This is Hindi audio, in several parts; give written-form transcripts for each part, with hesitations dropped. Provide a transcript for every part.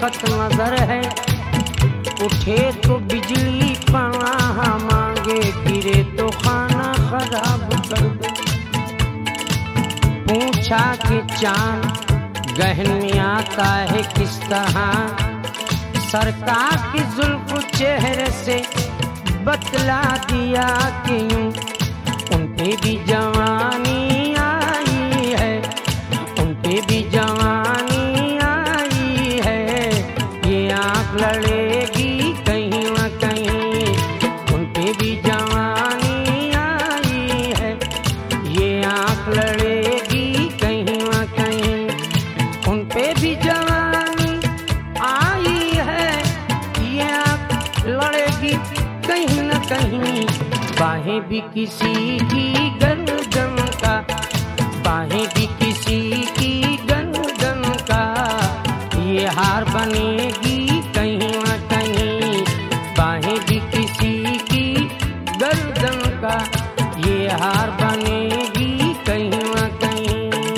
वक्त नजर है, उठे तो बिजली पनाह मांगे, गिरे तो खाना खराब कर दे। पूछा कि चांद गहन में आता है किस तरह, सरकार की जुल्फ चेहरे से बतला दिया कि यूं उन पे भी जवानी आई है, उन पे भी जवानी आई है। ये आँख लड़ेगी कहीं न कहीं, उन पे भी जवानी आई है। ये आँख लड़ेगी कहीं न कहीं, उन पे भी जवानी आई है। ये आँख लड़ेगी कहीं न कहीं। बाहें भी किसी की गर्दन का, बाहें भी किसी की गर्दन का, ये हार बनेगी कहीं न कहीं। बाहें भी किसी की गर्दन का, ये हार बनेगी कहीं न कहीं।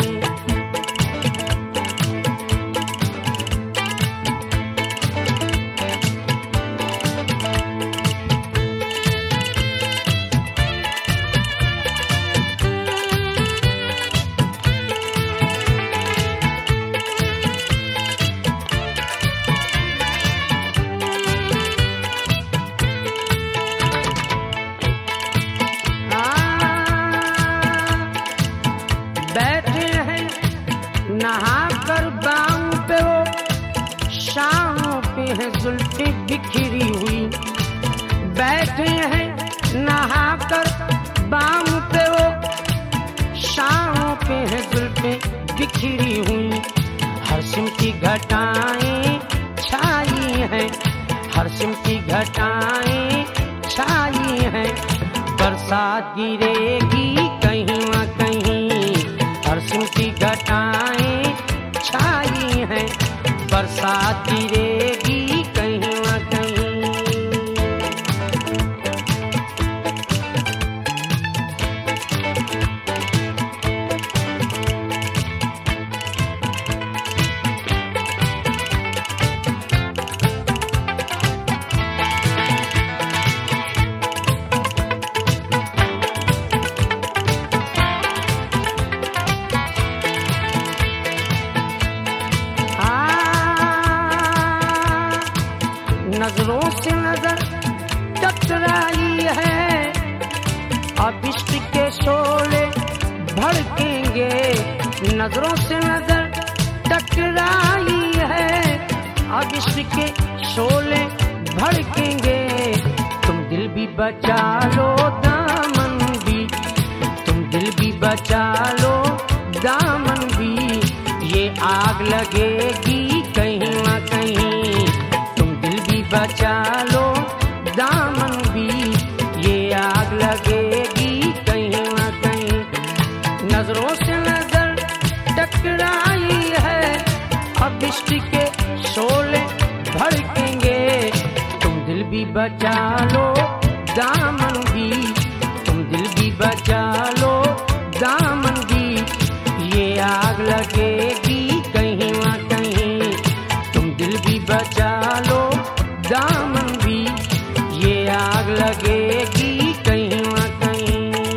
बैठे हैं नहा कर बाम पे वो, शामों पे है जुल्फे बिखरी हुई। बैठे हैं नहा कर बाम पे वो, शामों पे है जुल्फे बिखरी हुई। हर सिमती घटाएं छाई हैं, हर सिमती घटाएं छाई हैं। बरसात गिरेगी कहीं न कहीं, हर सिमती घटाएं छाई हैं। बरसात गिरेगी कहीं न कहीं। नजरों से नजर टकराई है, अब इश्क के शोले भड़केंगे। नजरों से नजर टकराई है, अब इश्क के शोले भड़केंगे। तुम दिल भी बचा लो दामन भी, तुम दिल भी बचा लो दामन भी। ये आग लगेगी कहीं न कहीं, बचा लो दामन भी। ये आग लगेगी कहीं न कहीं। नजरों से नजर टकराई है, अब इश्क के शोले भड़केंगे। तुम दिल भी बचा लो दामन भी, तुम दिल भी बचा लो दामन भी। ये आग लगेगी कहीं न कहीं, तुम दिल भी बचा लो दामन भी। ये आग लगेगी कहीं न कहीं।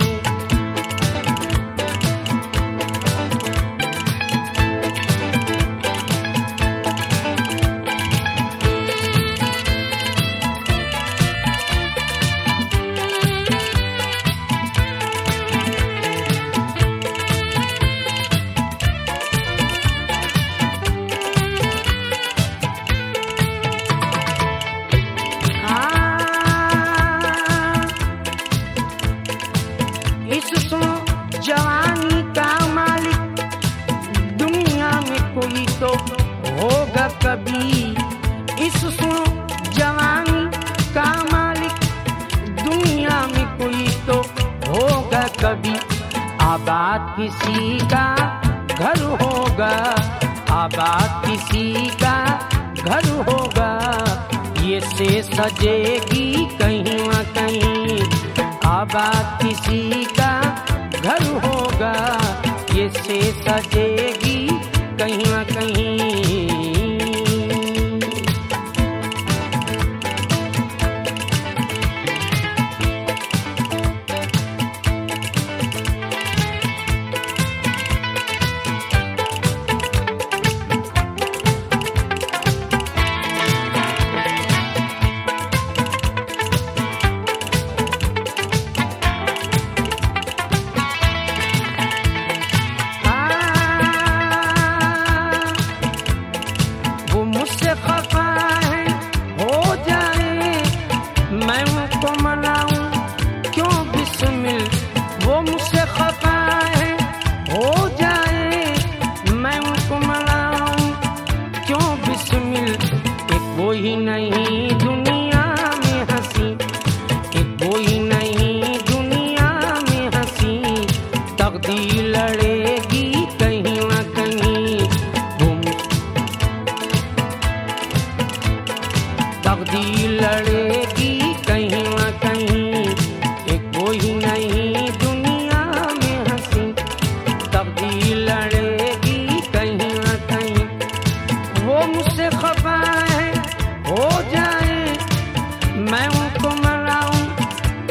जवानी का मालिक दुनिया में कोई तो होगा कभी। इस सुनो जवानी का मालिक दुनिया में कोई तो होगा कभी। आबाद किसी का घर होगा, आबाद किसी का घर होगा। ये से सजेगी कहीं न कहीं, आबाद किसी का घर होगा। ये से सजेगी कहीं न कहीं।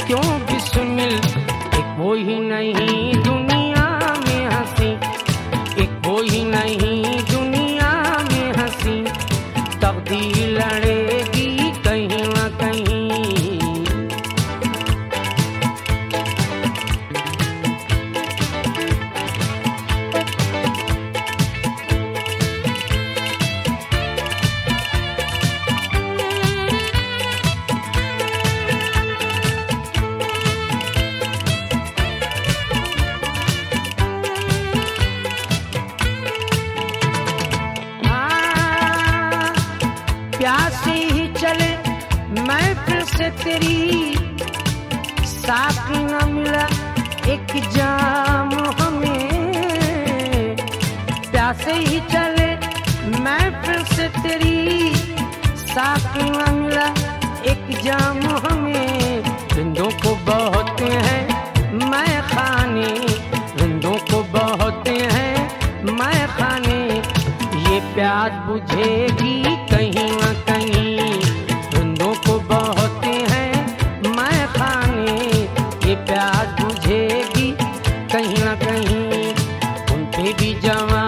क्यों बिस्मिल। एक वो ही नहीं दुनिया में हंसी, एक वो ही नहीं दुनिया में हंसी, तकदीर लड़ेगी कहीं ना कहीं। प्यासे ही चले मैं फिर से तेरी, साथ न मिला एक जाम हमें। प्यासे ही चले मैं फिर से तेरी, साथ न मिला एक जाम हमें। रिंदों को बहते हैं मैं खाने, रिंदों को बहते हैं मैं खाने, ये प्यास बुझेगी कहीं ना कहीं। रिंदों को बहते हैं मैं खाने, ये प्यास बुझेगी कहीं ना कहीं। उन पे भी जवान